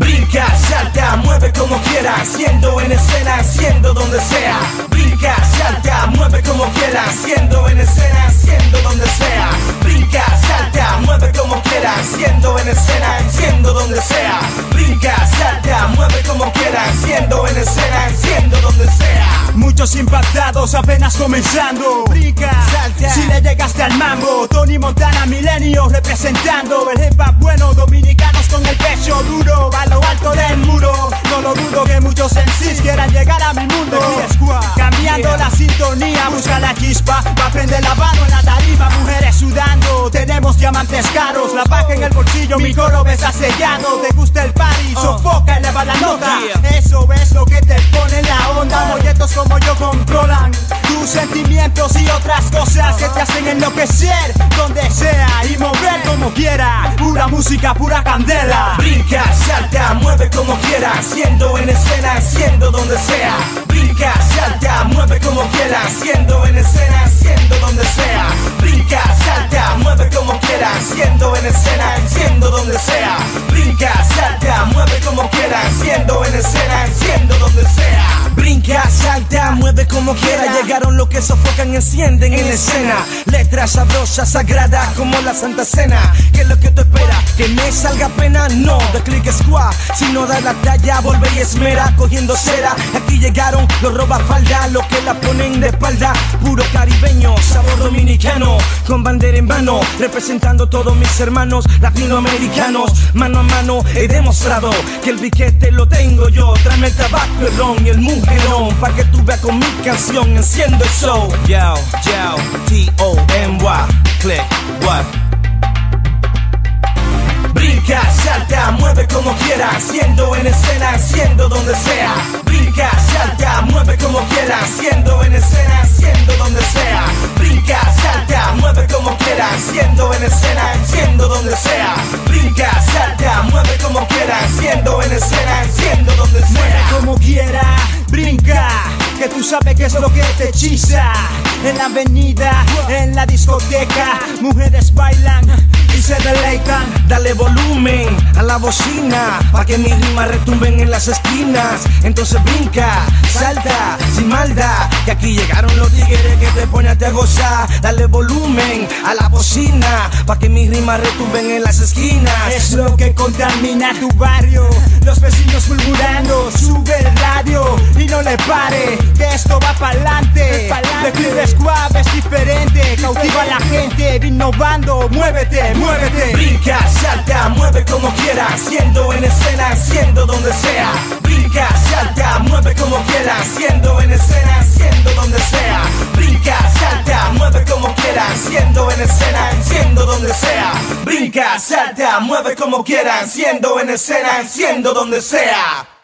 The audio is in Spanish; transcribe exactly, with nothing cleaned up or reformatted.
Brinca, salta, mueve como quiera, siendo en escena, siendo donde sea. Brinca, salta, mueve como quiera, siendo en escena, siendo donde sea. Brinca, salta, mueve como quiera, siendo en escena, siendo donde sea. Brinca, salta, mueve como quiera, siendo en escena, siendo donde sea. Muchos impactados apenas comenzando. Brinca, salta, si le llegaste al mambo. Tony Montana, Milenio representando el hip hop bueno, dominicanos con el pecho duro, a lo alto del muro. No lo dudo que muchos M Cs quieran llegar a mi mundo. Cambiando yeah. la sintonía, busca la chispa, va a prender la mano en la tarima. Mujeres sudando, tenemos diamantes caros, la paja en el bolsillo, mi coro besa sellado. Te gusta el party, sofoca, eleva la nota. Eso es lo que te pone en la onda. Molletos como yo controlan tus sentimientos y otras cosas que te hacen enloquecer donde sea y mover como quiera. Pura música, pura candela. Brinca, salta, mueve como quiera, siendo en escena, siendo donde sea. Brinca, salta, mueve como quiera, siendo en escena, siendo donde sea. Brinca, salta, mueve como quiera, siendo en escena, siendo donde sea. Brinca, salta, mueve como quiera, siendo en escena, siendo donde sea. Brinca, salta, mueve como quiera. Llegaron los que sofocan, encienden en escena. Letras sabrosas, sagradas como la Santa Cena. ¿Qué es lo que te espera? ¿Que me salga pena? No, de Click Squad. Si no da la talla, vuelve y esmera, cogiendo cera. Aquí llegaron los robafaldas, los que la ponen de espalda. Puro caribeño, sabor dominicano, con bandera en mano, representando todos mis hermanos latinoamericanos. Mano a mano he demostrado que el biquete lo tengo yo. Tráeme el tabaco, el ron y el mujerón, pa' que tú veas con mi canción, enciendo el show. Yo, yo, T O M Y, Click, what? Brinca, salta, mueve como quiera, siendo en escena, siendo donde sea. Brinca, salta, mueve como quiera, siendo en escena, siendo donde sea. Brinca, salta, mueve como quiera, siendo en escena, siendo donde sea. Brinca, salta, mueve como quiera, siendo en escena, siendo donde sea. Mueve como quiera, brinca, que tú sabes que es lo que te hechiza. En la avenida, en la discoteca, mujeres bailan y se deleitan. Dale volumen a la bocina, pa' que mis rimas retumben en las esquinas. Entonces brinca, salta, sin maldad, que aquí llegaron los tigres que te ponen a te gozar. Dale volumen a la bocina, pa' que mis rimas retumben en las esquinas. Es lo que contamina tu barrio, los vecinos murmurando. Sube el radio y no le pare, que esto va pa'lante. De Click Squad es diferente, cautiva a la gente, innovando. Muévete, muévete. Brinca, salta, mueve como quiera, siendo en escena, siendo donde sea. Brinca, salta, mueve como quiera, siendo en escena, siendo donde sea. Brinca, salta, mueve como quiera, siendo en escena, siendo donde sea. Brinca, salta, mueve como quiera, siendo en escena, siendo donde sea.